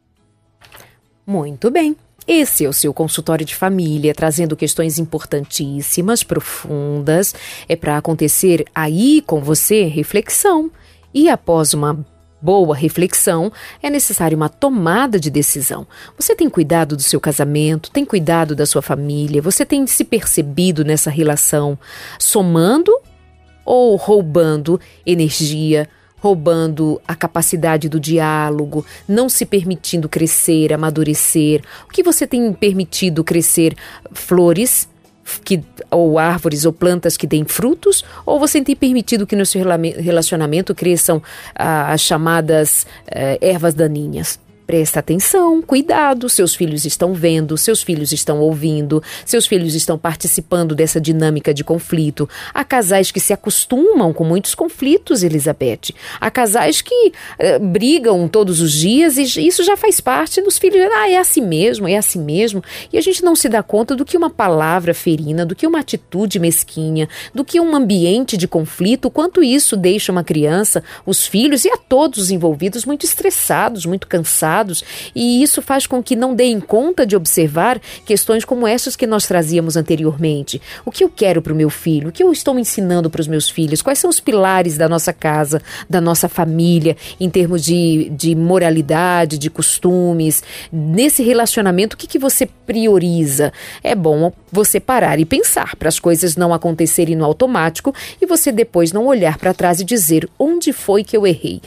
Muito bem. Esse é o seu consultório de família, trazendo questões importantíssimas, profundas. É para acontecer aí com você reflexão. E após uma boa reflexão, é necessária uma tomada de decisão. Você tem cuidado do seu casamento, tem cuidado da sua família, você tem se percebido nessa relação somando ou roubando energia, roubando a capacidade do diálogo, não se permitindo crescer, amadurecer? O que você tem permitido crescer? Flores que, ou árvores ou plantas que deem frutos? Ou você tem permitido que no seu relacionamento cresçam ah, as chamadas eh, ervas daninhas? Presta atenção, cuidado, seus filhos estão vendo, seus filhos estão ouvindo, seus filhos estão participando dessa dinâmica de conflito. Há casais que se acostumam com muitos conflitos, Elizabeth. Há casais que uh, brigam todos os dias e isso já faz parte dos filhos. Ah, é assim mesmo, é assim mesmo. E a gente não se dá conta do que uma palavra ferina, do que uma atitude mesquinha, do que um ambiente de conflito, quanto isso deixa uma criança, os filhos e a todos os envolvidos muito estressados, muito cansados. E isso faz com que não deem conta de observar questões como essas que nós trazíamos anteriormente. O que eu quero para o meu filho? O que eu estou ensinando para os meus filhos? Quais são os pilares da nossa casa, da nossa família, em termos de, de moralidade, de costumes? Nesse relacionamento, o que, que você prioriza? É bom você parar e pensar para as coisas não acontecerem no automático e você depois não olhar para trás e dizer: onde foi que eu errei?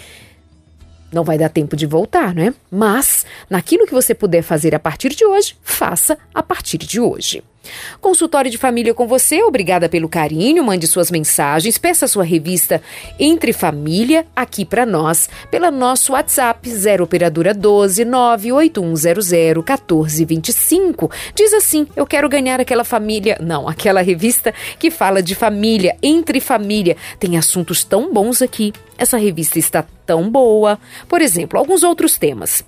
Não vai dar tempo de voltar, não é? Mas, naquilo que você puder fazer a partir de hoje, faça a partir de hoje. Consultório de família com você, obrigada pelo carinho, mande suas mensagens, peça sua revista Entre Família aqui para nós, pelo nosso WhatsApp zero operadora doze, nove oito um zero zero, um quatro dois cinco. Diz assim: eu quero ganhar aquela família, não, aquela revista que fala de família, Entre Família. Tem assuntos tão bons aqui, essa revista está tão boa. Por exemplo, alguns outros temas.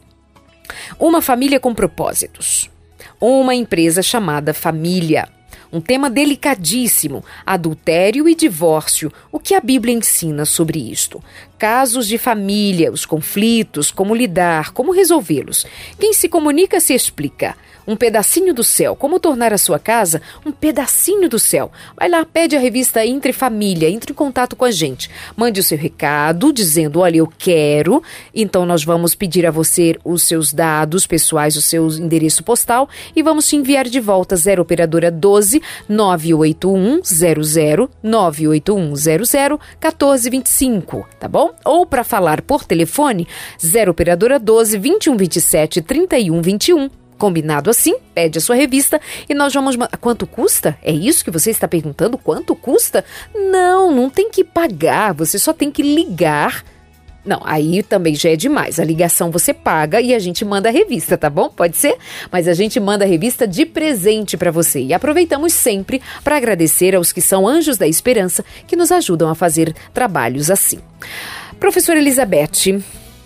Uma família com propósitos. Uma empresa chamada Família. Um tema delicadíssimo, adultério e divórcio. O que a Bíblia ensina sobre isto? Casos de família, os conflitos, como lidar, como resolvê-los. Quem se comunica se explica. Um pedacinho do céu. Como tornar a sua casa um pedacinho do céu. Vai lá, pede a revista Entre Família, entre em contato com a gente. Mande o seu recado dizendo: olha, eu quero. Então nós vamos pedir a você os seus dados pessoais, o seu endereço postal e vamos te enviar de volta. Zero operadora doze, nove oito um zero zero, nove oito um zero zero, um quatro dois cinco, tá bom? Ou para falar por telefone, zero operadora doze, vinte e um vinte e sete, trinta e um vinte e um. Combinado assim? Pede a sua revista e nós vamos... Quanto custa? É isso que você está perguntando? Quanto custa? Não, não tem que pagar, você só tem que ligar. Não, aí também já é demais. A ligação você paga e a gente manda a revista, tá bom? Pode ser? Mas a gente manda a revista de presente para você. E aproveitamos sempre para agradecer aos que são anjos da esperança que nos ajudam a fazer trabalhos assim. Professora Elizabeth,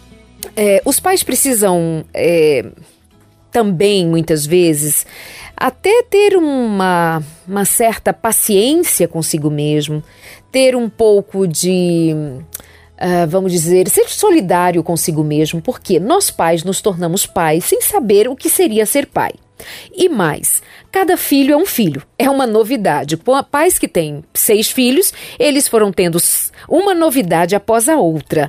é, os pais precisam... É, também, muitas vezes, até ter uma, uma certa paciência consigo mesmo, ter um pouco de, uh, vamos dizer, ser solidário consigo mesmo, porque nós pais nos tornamos pais sem saber o que seria ser pai. E mais, cada filho é um filho, é uma novidade. Pais que têm seis filhos, eles foram tendo uma novidade após a outra.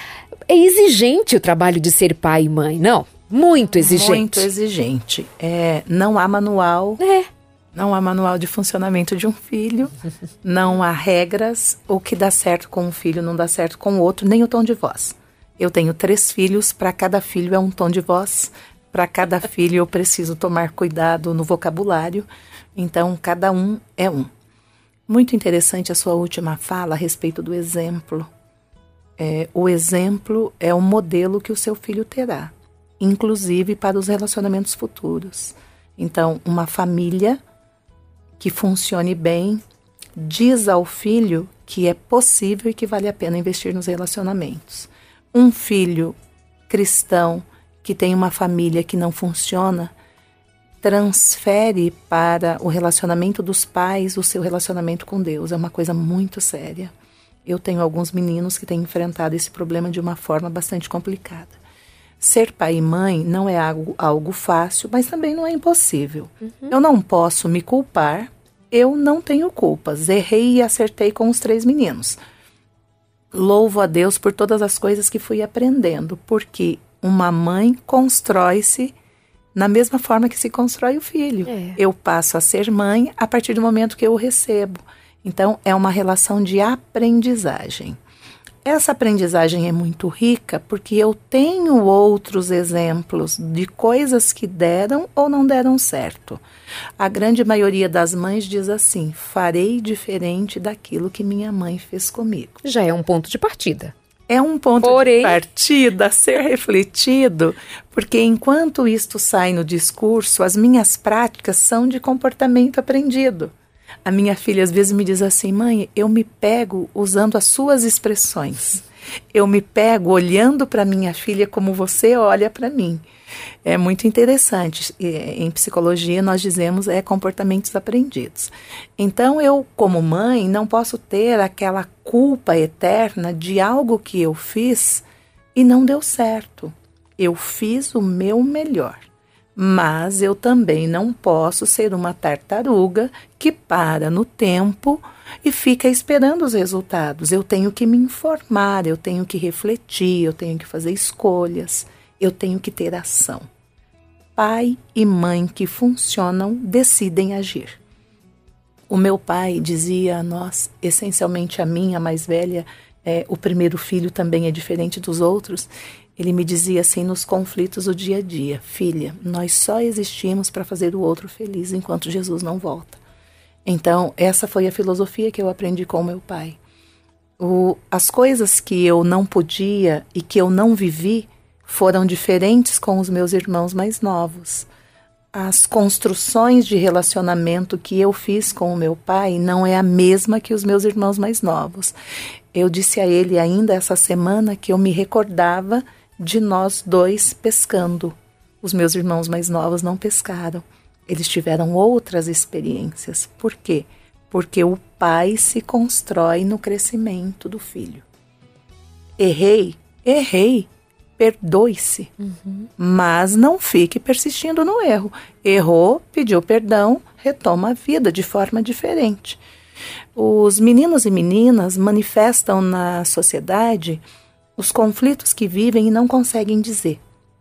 É exigente o trabalho de ser pai e mãe, não? Muito exigente.
Muito exigente. É, não há manual.
É.
Não há manual de funcionamento de um filho. Não há regras. O que dá certo com um filho não dá certo com o outro, nem o tom de voz. Eu tenho três filhos, para cada filho é um tom de voz. Para cada filho eu preciso tomar cuidado no vocabulário. Então, cada um é um. Muito interessante a sua última fala a respeito do exemplo. É, o exemplo é o modelo que o seu filho terá, inclusive para os relacionamentos futuros. Então, uma família que funcione bem diz ao filho que é possível e que vale a pena investir nos relacionamentos. Um filho cristão que tem uma família que não funciona transfere para o relacionamento dos pais o seu relacionamento com Deus. É uma coisa muito séria. Eu tenho alguns meninos que têm enfrentado esse problema de uma forma bastante complicada. Ser pai e mãe não é algo, algo fácil, mas também não é impossível. Uhum. Eu não posso me culpar, eu não tenho culpas. Errei e acertei com os três meninos. Louvo a Deus por todas as coisas que fui aprendendo, porque uma mãe constrói-se na mesma forma que se constrói o filho. É. Eu passo a ser mãe a partir do momento que eu o recebo. Então, é uma relação de aprendizagem. Essa aprendizagem é muito rica porque eu tenho outros exemplos de coisas que deram ou não deram certo. A grande maioria das mães diz assim: farei diferente daquilo que minha mãe fez comigo.
Já é um ponto de partida.
É um ponto Porém... de partida a ser refletido, porque enquanto isto sai no discurso, as minhas práticas são de comportamento aprendido. A minha filha às vezes me diz assim: mãe, eu me pego usando as suas expressões. Eu me pego olhando para minha filha como você olha para mim. É muito interessante. Em psicologia nós dizemos é comportamentos aprendidos. Então eu, como mãe, não posso ter aquela culpa eterna de algo que eu fiz e não deu certo. Eu fiz o meu melhor. Mas eu também não posso ser uma tartaruga que para no tempo e fica esperando os resultados. Eu tenho que me informar, eu tenho que refletir, eu tenho que fazer escolhas, eu tenho que ter ação. Pai e mãe que funcionam decidem agir. O meu pai dizia a nós, essencialmente a mim, a mais velha, é, o primeiro filho também é diferente dos outros. Ele me dizia assim nos conflitos do dia a dia: filha, nós só existimos para fazer o outro feliz enquanto Jesus não volta. Então, essa foi a filosofia que eu aprendi com o meu pai. O, as coisas que eu não podia e que eu não vivi foram diferentes com os meus irmãos mais novos. As construções de relacionamento que eu fiz com o meu pai não é a mesma que os meus irmãos mais novos. Eu disse a ele ainda essa semana que eu me recordava de nós dois pescando. Os meus irmãos mais novos não pescaram. Eles tiveram outras experiências. Por quê? Porque o pai se constrói no crescimento do filho. Errei? Errei. Perdoe-se. Uhum. Mas não fique persistindo no erro. Errou, pediu perdão, retoma a vida de forma diferente. Os meninos e meninas manifestam na sociedade os conflitos que vivem e não conseguem dizer.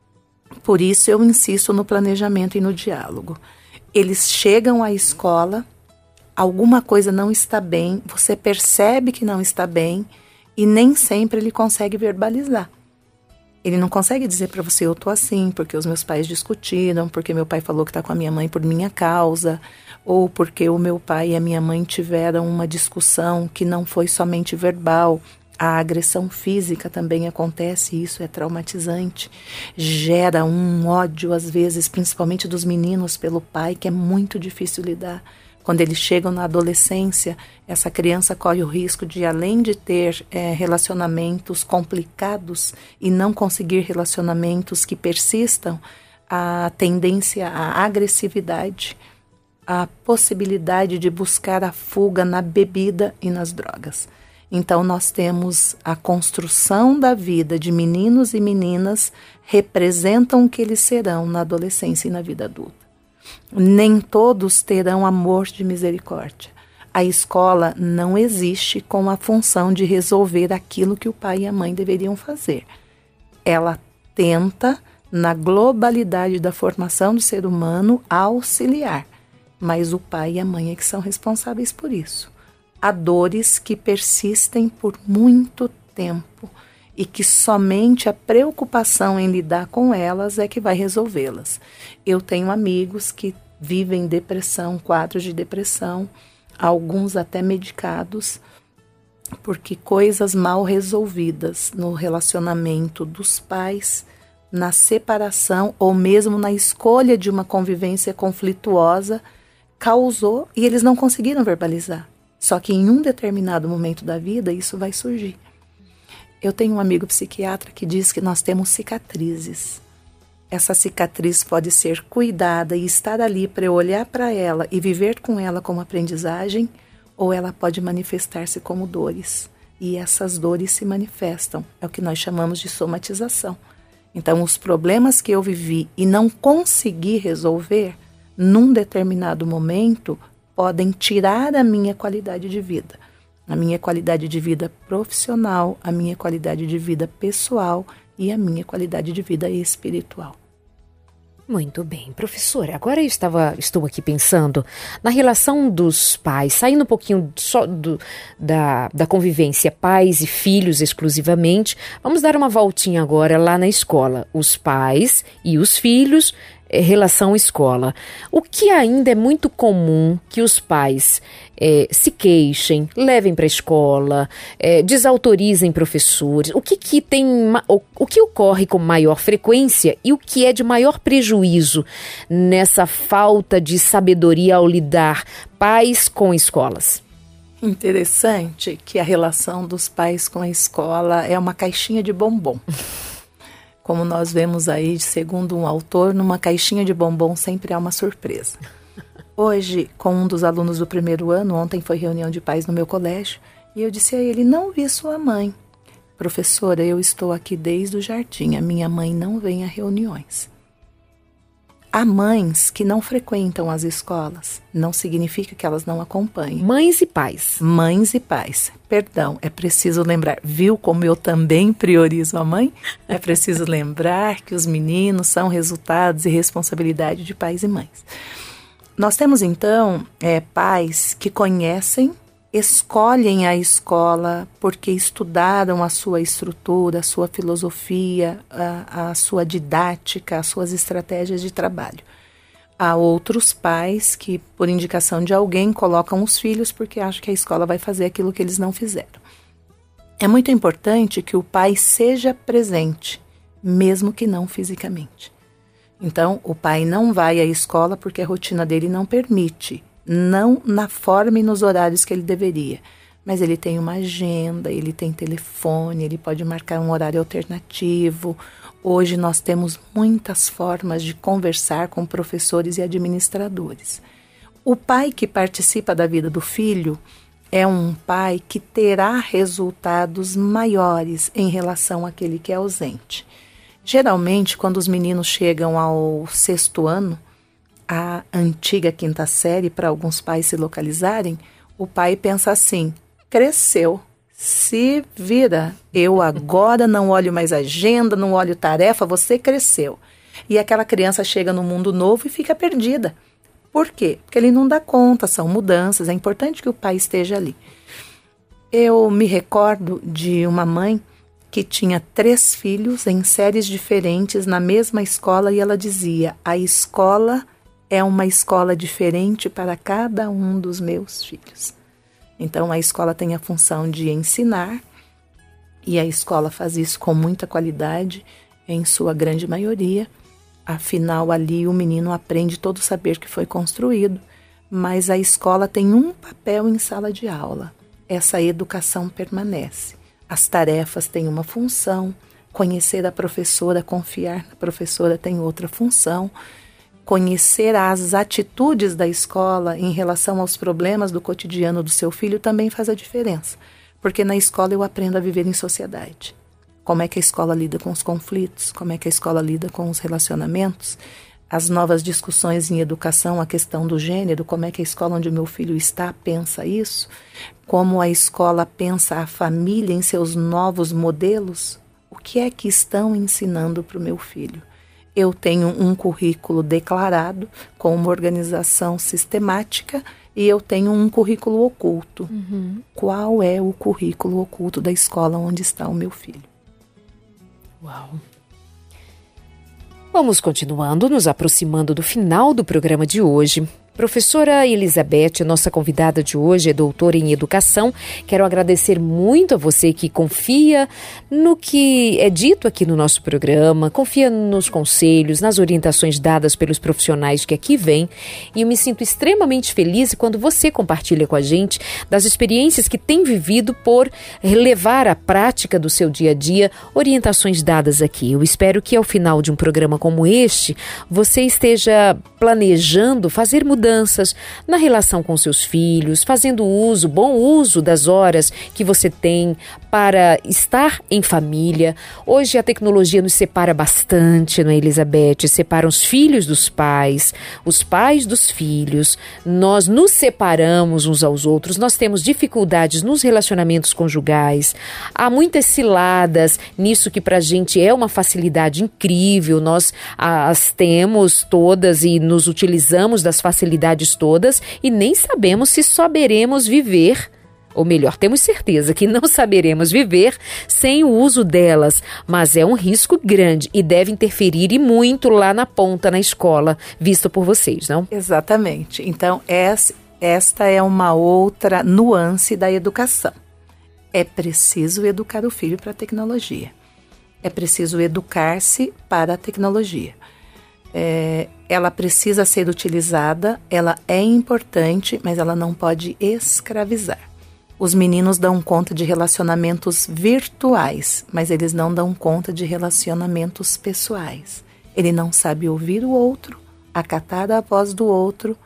Por isso eu insisto no planejamento e no diálogo. Eles chegam à escola, alguma coisa não está bem, você percebe que não está bem e nem sempre ele consegue verbalizar. Ele não consegue dizer para você: eu tô assim porque os meus pais discutiram, porque meu pai falou que está com a minha mãe por minha causa, ou porque o meu pai e a minha mãe tiveram uma discussão que não foi somente verbal. A agressão física também acontece, isso é traumatizante, gera um ódio às vezes, principalmente dos meninos pelo pai, que é muito difícil lidar. Quando eles chegam na adolescência, essa criança corre o risco de, além de ter é, relacionamentos complicados e não conseguir relacionamentos que persistam, a tendência à agressividade, a possibilidade de buscar a fuga na bebida e nas drogas. Então nós temos a construção da vida de meninos e meninas representam o que eles serão na adolescência e na vida adulta. Nem todos terão amor de misericórdia. A escola não existe com a função de resolver aquilo que o pai e a mãe deveriam fazer. Ela tenta, na globalidade da formação do ser humano, auxiliar. Mas o pai e a mãe é que são responsáveis por isso. Há dores que persistem por muito tempo e que somente a preocupação em lidar com elas é que vai resolvê-las. Eu tenho amigos que vivem depressão, quadros de depressão, alguns até medicados, porque coisas mal resolvidas no relacionamento dos pais, na separação ou mesmo na escolha de uma convivência conflituosa, causou e eles não conseguiram verbalizar. Só que em um determinado momento da vida isso vai surgir. Eu tenho um amigo psiquiatra que diz que nós temos cicatrizes. Essa cicatriz pode ser cuidada e estar ali para eu olhar para ela e viver com ela como aprendizagem, ou ela pode manifestar-se como dores. e essas dores se manifestam. É o que nós chamamos de somatização. Então, os problemas que eu vivi e não consegui resolver, num determinado momento, podem tirar a minha qualidade de vida. A minha qualidade de vida profissional, a minha qualidade de vida pessoal e a minha qualidade de vida espiritual.
Muito bem, professora, agora eu estava, estou aqui pensando na relação dos pais, saindo um pouquinho só do, da, da convivência pais e filhos exclusivamente, vamos dar uma voltinha agora lá na escola, os pais e os filhos, eh, relação escola. O que ainda é muito comum que os pais eh, se queixem, levem para a escola, eh, desautorizem professores, o que, que tem, o, o que ocorre com maior frequência e o que é de maior prejuízo nessa falta de sabedoria ao lidar pais com escolas?
Interessante que a relação dos pais com a escola é uma caixinha de bombom. Como nós vemos aí, segundo um autor, numa caixinha de bombom sempre há uma surpresa. Hoje, com um dos alunos do primeiro ano, ontem foi reunião de pais no meu colégio, e eu disse a ele, não vi sua mãe. Professora, eu estou aqui desde o jardim, a minha mãe não vem a reuniões. Há mães que não frequentam as escolas, não significa que elas não acompanhem.
Mães e pais.
Mães e pais. Perdão, é preciso lembrar, viu como eu também priorizo a mãe? É preciso lembrar que os meninos são resultados e responsabilidade de pais e mães. Nós temos então é, pais que conhecem, escolhem a escola porque estudaram a sua estrutura, a sua filosofia, a, a sua didática, as suas estratégias de trabalho. Há outros pais que, por indicação de alguém, colocam os filhos porque acham que a escola vai fazer aquilo que eles não fizeram. É muito importante que o pai seja presente, mesmo que não fisicamente. Então, o pai não vai à escola porque a rotina dele não permite, não na forma e nos horários que ele deveria, mas ele tem uma agenda, ele tem telefone, ele pode marcar um horário alternativo. Hoje nós temos muitas formas de conversar com professores e administradores. O pai que participa da vida do filho é um pai que terá resultados maiores em relação àquele que é ausente. Geralmente, quando os meninos chegam ao sexto ano, a antiga quinta série, para alguns pais se localizarem, o pai pensa assim, cresceu, se vira, eu agora não olho mais agenda, não olho tarefa, você cresceu. E aquela criança chega no mundo novo e fica perdida. Por quê? Porque ele não dá conta, são mudanças, é importante que o pai esteja ali. Eu me recordo de uma mãe que tinha três filhos em séries diferentes na mesma escola e ela dizia, a escola é uma escola diferente para cada um dos meus filhos. Então, a escola tem a função de ensinar, e a escola faz isso com muita qualidade, em sua grande maioria. Afinal, ali o menino aprende todo o saber que foi construído, mas a escola tem um papel em sala de aula. Essa educação permanece. As tarefas têm uma função, conhecer a professora, confiar na professora tem outra função, conhecer as atitudes da escola em relação aos problemas do cotidiano do seu filho também faz a diferença. Porque na escola eu aprendo a viver em sociedade. Como é que a escola lida com os conflitos, como é que a escola lida com os relacionamentos, as novas discussões em educação, a questão do gênero, como é que a escola onde o meu filho está pensa isso, como a escola pensa a família em seus novos modelos, o que é que estão ensinando para o meu filho? Eu tenho um currículo declarado com uma organização sistemática e eu tenho um currículo oculto. Uhum. Qual é o currículo oculto da escola onde está o meu filho?
Uau! Vamos continuando, nos aproximando do final do programa de hoje. Professora Elizabeth, nossa convidada de hoje, é doutora em educação. Quero agradecer muito a você que confia no que é dito aqui no nosso programa, confia nos conselhos, nas orientações dadas pelos profissionais que aqui vêm. E eu me sinto extremamente feliz quando você compartilha com a gente das experiências que tem vivido por levar à prática do seu dia a dia orientações dadas aqui. Eu espero que ao final de um programa como este, você esteja planejando fazer mudanças mudanças na relação com seus filhos, fazendo uso, bom uso das horas que você tem para estar em família. Hoje a tecnologia nos separa bastante, não é, Elizabeth? Separa os filhos dos pais, os pais dos filhos. Nós nos separamos uns aos outros, nós temos dificuldades nos relacionamentos conjugais. Há muitas ciladas nisso que pra gente é uma facilidade incrível. Nós as temos todas e nos utilizamos das facilidades todas e nem sabemos se saberemos viver. Ou melhor, temos certeza que não saberemos viver sem o uso delas, mas é um risco grande e deve interferir e muito lá na ponta, na escola, visto por vocês, não?
Exatamente. Então, esta é uma outra nuance da educação. É preciso educar o filho para a tecnologia. É preciso educar-se para a tecnologia. É, ela precisa ser utilizada, ela é importante, mas ela não pode escravizar. Os meninos dão conta de relacionamentos virtuais, mas eles não dão conta de relacionamentos pessoais. Ele não sabe ouvir o outro, acatar a voz do outro.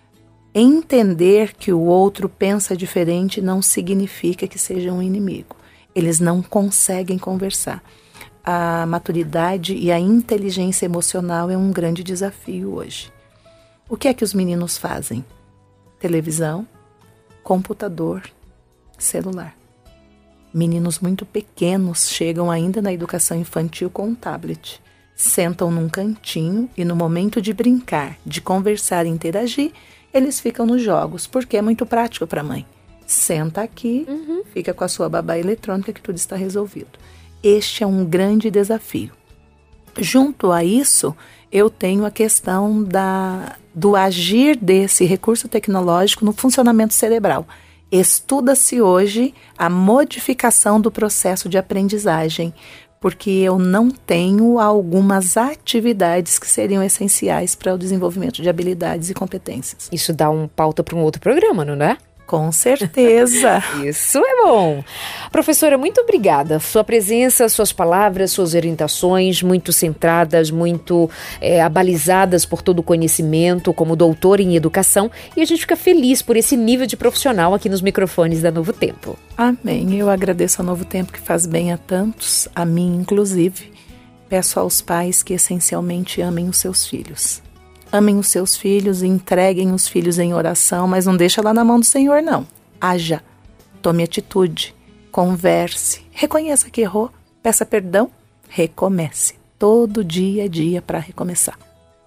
Entender que o outro pensa diferente não significa que seja um inimigo. Eles não conseguem conversar. A maturidade e a inteligência emocional é um grande desafio hoje. O que é que os meninos fazem? Televisão, computador, celular. Meninos muito pequenos chegam ainda na educação infantil com um tablet. Sentam num cantinho e no momento de brincar, de conversar e interagir, eles ficam nos jogos, porque é muito prático para a mãe. Senta aqui, uhum. Fica com a sua babá eletrônica que tudo está resolvido. Este é um grande desafio. Junto a isso, eu tenho a questão da, do agir desse recurso tecnológico no funcionamento cerebral. Estuda-se hoje a modificação do processo de aprendizagem, porque eu não tenho algumas atividades que seriam essenciais para o desenvolvimento de habilidades e competências.
Isso dá um pauta para um outro programa, não é?
Com certeza.
Isso é bom. Professora, muito obrigada. Sua presença, suas palavras, suas orientações, muito centradas, muito é, abalizadas por todo o conhecimento, como doutora em educação, e a gente fica feliz por esse nível de profissional aqui nos microfones da Novo Tempo.
Amém. Eu agradeço ao Novo Tempo que faz bem a tantos, a mim inclusive. Peço aos pais que essencialmente amem os seus filhos. Amem os seus filhos e entreguem os filhos em oração, mas não deixa lá na mão do Senhor, não. Haja, tome atitude, converse, reconheça que errou, peça perdão, recomece. Todo dia é dia para recomeçar.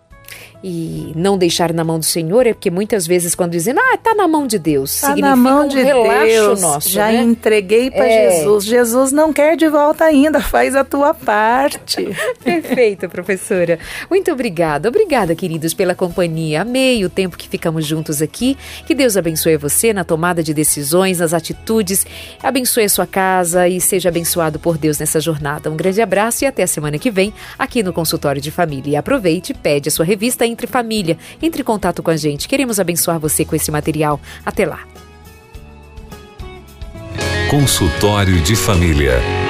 E não deixar na mão do Senhor é porque muitas vezes quando dizem, ah, tá na mão de Deus,
tá
significa
na mão de
um relaxo
Deus,
nosso,
já
né?
entreguei para
é.
Jesus. Jesus não quer de volta ainda, faz a tua parte.
Perfeito, professora. Muito obrigada. Obrigada, queridos, pela companhia. Amei o tempo que ficamos juntos aqui. Que Deus abençoe você na tomada de decisões, nas atitudes. Abençoe a sua casa e seja abençoado por Deus nessa jornada. Um grande abraço e até a semana que vem aqui no Consultório de Família. E aproveite, pede a sua revista Entre Família. Entre em contato com a gente. Queremos abençoar você com esse material. Até lá.
Consultório de Família.